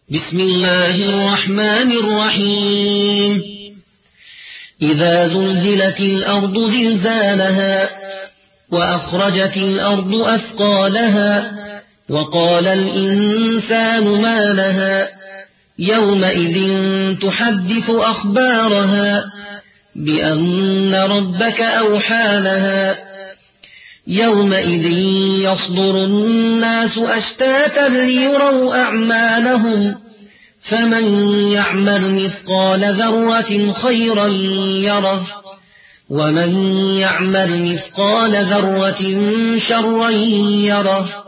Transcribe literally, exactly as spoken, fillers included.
بسم الله الرحمن الرحيم إذا زلزلت الأرض زلزالها وأخرجت الأرض أثقالها وقال الإنسان ما لها يومئذ تحدث أخبارها بأن ربك أوحى لها يومئذ يصدر الناس أشتاتا ليروا أعمالهم فمن يعمل مثقال ذرة خيرا يره ومن يعمل مثقال ذرة شرا يره